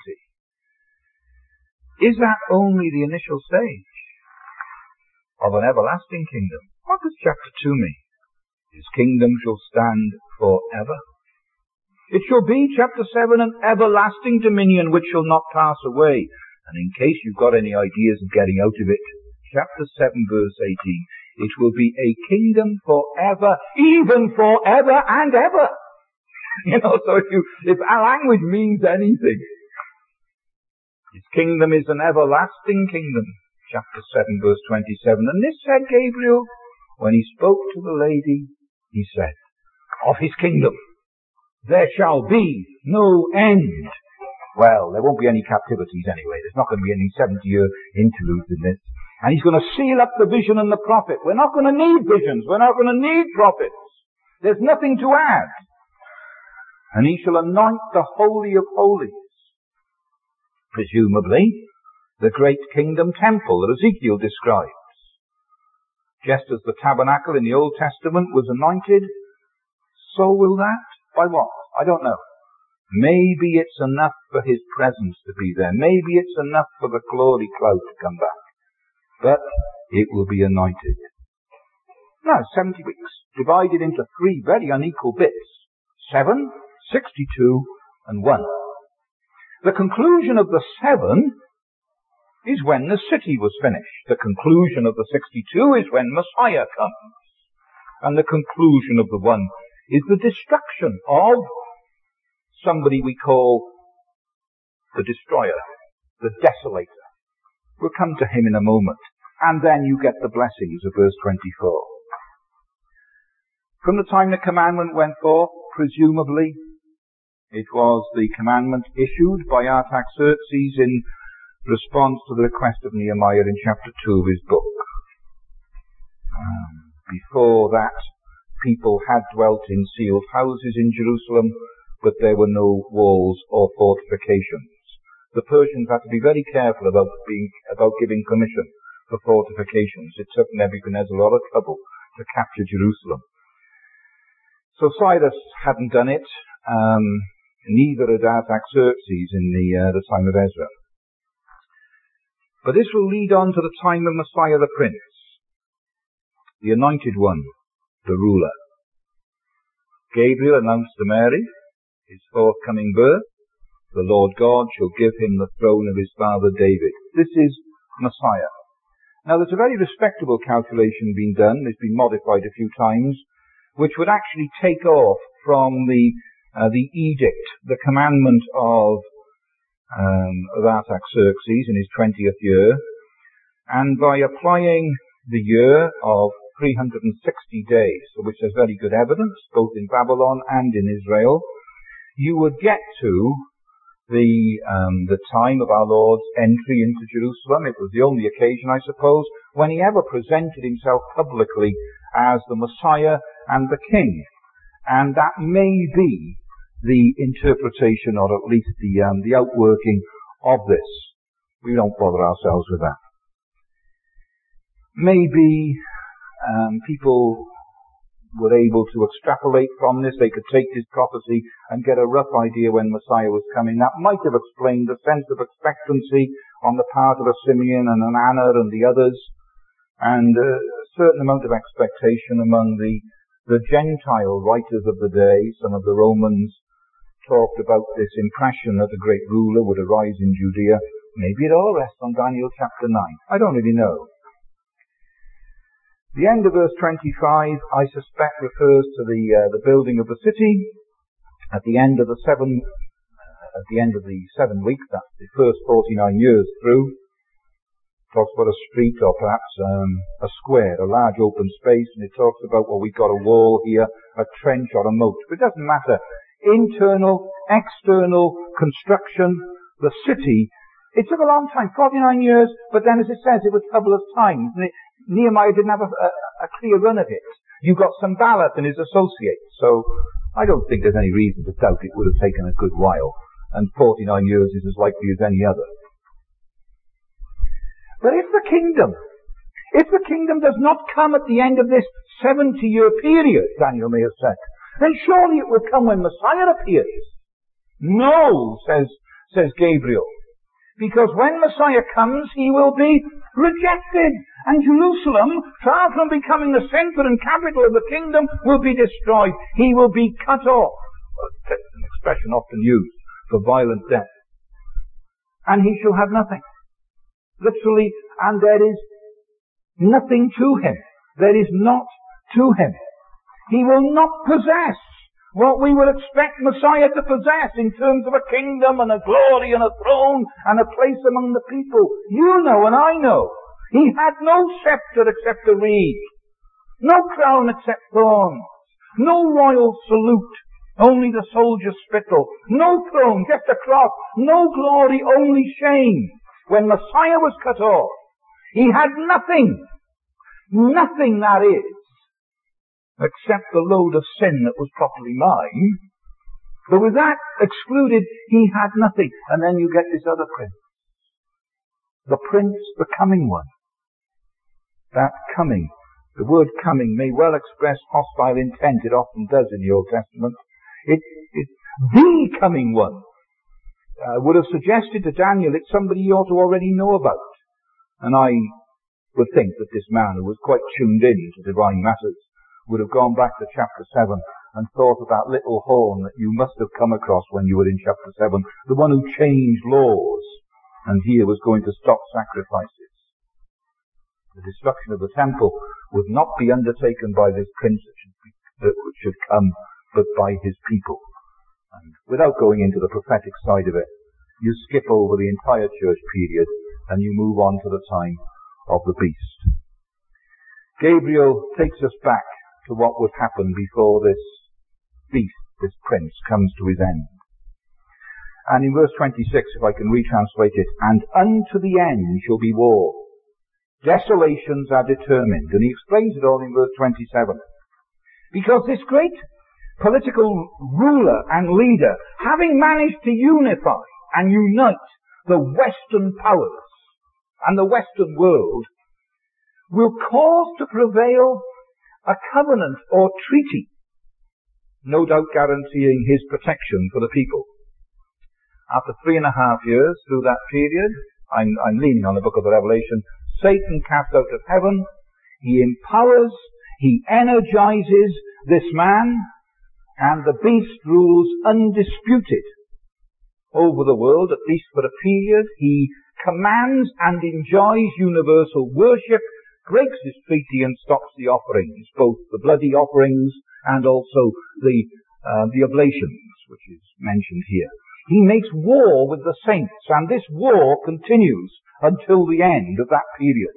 is that only the initial stage of an everlasting kingdom? What does chapter 2 mean? His kingdom shall stand forever. It shall be, chapter 7, an everlasting dominion which shall not pass away. And in case you've got any ideas of getting out of it, chapter 7, verse 18, it will be a kingdom forever, even forever and ever. So if our language means anything, his kingdom is an everlasting kingdom. Chapter 7, verse 27. And this said Gabriel, when he spoke to the lady, he said, of his kingdom there shall be no end. Well, there won't be any captivities anyway. There's not going to be any 70-year interludes in this. And he's going to seal up the vision and the prophet. We're not going to need visions. We're not going to need prophets. There's nothing to add. And he shall anoint the Holy of Holies. Presumably, the great kingdom temple that Ezekiel describes. Just as the tabernacle in the Old Testament was anointed, so will that. By what? I don't know. Maybe it's enough for his presence to be there. Maybe it's enough for the glory cloud to come back. But it will be anointed. Now, 70 weeks, divided into 3 very unequal bits. 7, 62, and 1. The conclusion of the 7 is when the city was finished. The conclusion of the 62 is when Messiah comes. And the conclusion of the 1 is the destruction of somebody we call the destroyer, the desolator. We'll come to him in a moment. And then you get the blessings of verse 24. From the time the commandment went forth, presumably, it was the commandment issued by Artaxerxes in response to the request of Nehemiah in chapter 2 of his book. Before that, people had dwelt in sealed houses in Jerusalem, but there were no walls or fortifications. The Persians had to be very careful about giving permission for fortifications. It took Nebuchadnezzar a lot of trouble to capture Jerusalem. So Cyrus hadn't done it, neither had Artaxerxes in the time of Ezra. But this will lead on to the time of Messiah the Prince, the anointed one, the ruler. Gabriel announced to Mary his forthcoming birth. The Lord God shall give him the throne of his father David. This is Messiah. Now there's a very respectable calculation being done, it's been modified a few times, which would actually take off from the edict, the commandment of Artaxerxes in his 20th year, and by applying the year of 360 days, for which there's very good evidence, both in Babylon and in Israel, you would get to the time of our Lord's entry into Jerusalem. It was the only occasion, I suppose, when he ever presented himself publicly as the Messiah and the King. And that may be the interpretation, or at least the outworking of this. We don't bother ourselves with that. Maybe people were able to extrapolate from this. They could take this prophecy and get a rough idea when Messiah was coming. That might have explained the sense of expectancy on the part of a Simeon and an Anna and the others, and a certain amount of expectation among the Gentile writers of the day. Some of the Romans talked about this impression that a great ruler would arise in Judea. Maybe it all rests on Daniel chapter 9. I don't really know. The end of verse 25, I suspect, refers to the building of the city. At the end of the 7 weeks, that's the first 49 years through, talks about a street or perhaps a square, a large open space, and it talks about, well, we've got a wall here, a trench or a moat. But it doesn't matter. Internal, external construction, the city, it took a long time, 49 years, but then as it says, it was troublous times. Nehemiah didn't have a clear run of it. You got Sanballat and his associates, so I don't think there's any reason to doubt it would have taken a good while, and 49 years is as likely as any other. But if the kingdom does not come at the end of this 70-year period, Daniel may have said, then surely it will come when Messiah appears. No, says Gabriel. Because when Messiah comes, he will be rejected. And Jerusalem, far from becoming the center and capital of the kingdom, will be destroyed. He will be cut off. That's an expression often used for violent death. And he shall have nothing. Literally, and there is nothing to him. There is not to him. He will not possess what we would expect Messiah to possess in terms of a kingdom and a glory and a throne and a place among the people. You know and I know. He had no scepter except a reed, no crown except thorns, no royal salute, only the soldier's spittle, no throne, just a cross, no glory, only shame. When Messiah was cut off, he had nothing, that is, except the load of sin that was properly mine. But with that excluded, he had nothing. And then you get this other prince. The prince, the coming one. That coming. The word coming may well express hostile intent. It often does in the Old Testament. It's the coming one. Would have suggested to Daniel it's somebody he ought to already know about. And I would think that this man, who was quite tuned in to divine matters, would have gone back to chapter 7 and thought of that little horn that you must have come across when you were in chapter 7, the one who changed laws, and here was going to stop sacrifices. The destruction of the temple would not be undertaken by this prince that should come, but by his people. And without going into the prophetic side of it, you skip over the entire church period and you move on to the time of the beast. Gabriel takes us back to what would happen before this beast, this prince, comes to his end. And in verse 26, if I can retranslate it, and unto the end shall be war. Desolations are determined. And he explains it all in verse 27. Because this great political ruler and leader, having managed to unify and unite the Western powers and the Western world, will cause to prevail a covenant or treaty, no doubt guaranteeing his protection for the people. After 3.5 years through that period, I'm leaning on the book of the Revelation, Satan cast out of heaven, he empowers, he energizes this man, and the beast rules undisputed over the world, at least for a period. He commands and enjoys universal worship, breaks his treaty and stops the offerings, both the bloody offerings and also the oblations, which is mentioned here. He makes war with the saints, and this war continues until the end of that period.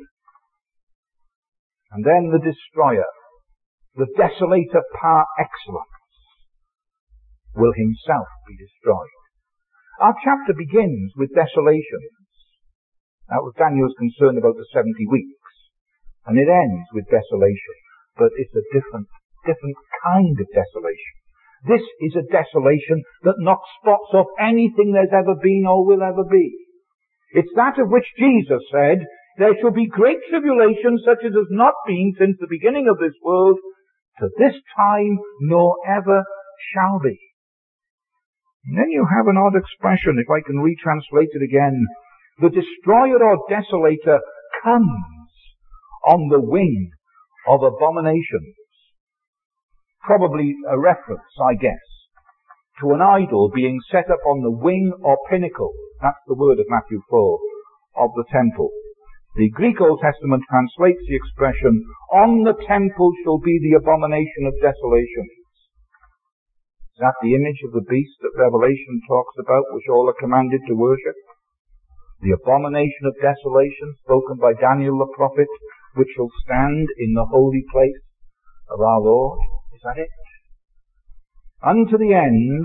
And then the destroyer, the desolator par excellence, will himself be destroyed. Our chapter begins with desolations. That was Daniel's concern about the 70 weeks. And it ends with desolation. But it's a different kind of desolation. This is a desolation that knocks spots off anything there's ever been or will ever be. It's that of which Jesus said, there shall be great tribulation such as has not been since the beginning of this world, to this time nor ever shall be. And then you have an odd expression, if I can retranslate it again. The destroyer or desolator comes on the wing of abominations. Probably a reference, I guess, to an idol being set up on the wing or pinnacle. That's the word of Matthew 4, of the temple. The Greek Old Testament translates the expression, on the temple shall be the abomination of desolation. Is that the image of the beast that Revelation talks about, which all are commanded to worship? The abomination of desolation spoken by Daniel the prophet, which shall stand in the holy place of our Lord. Is that it? Until the end,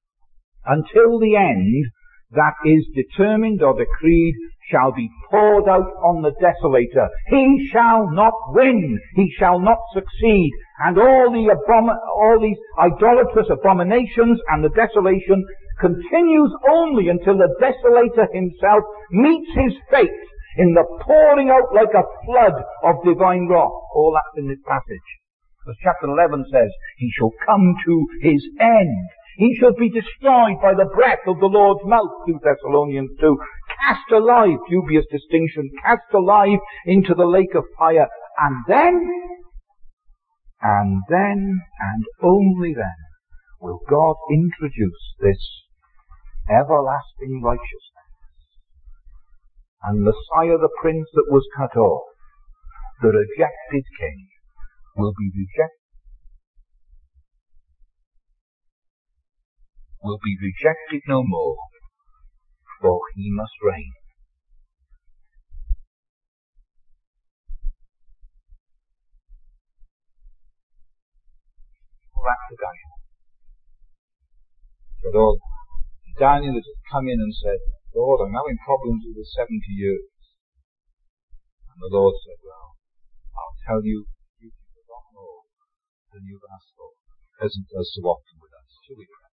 that is determined or decreed, shall be poured out on the desolator. He shall not win. He shall not succeed. And all these idolatrous abominations and the desolation continues only until the desolator himself meets his fate in the pouring out like a flood of divine wrath. All that's in this passage. As chapter 11 says, he shall come to his end. He shall be destroyed by the breath of the Lord's mouth, 2 Thessalonians 2. Cast alive, dubious distinction, cast alive into the lake of fire. And then, and only then, will God introduce this everlasting righteousness. And Messiah, the prince that was cut off, the rejected king, will be rejected no more, for he must reign. Back to Daniel. So Lord, Daniel has come in and said, Lord, I'm having problems with the 70 years. And the Lord said, well, I'll tell you, you've got more than you've asked for, as it does so often with us. Shall we pray?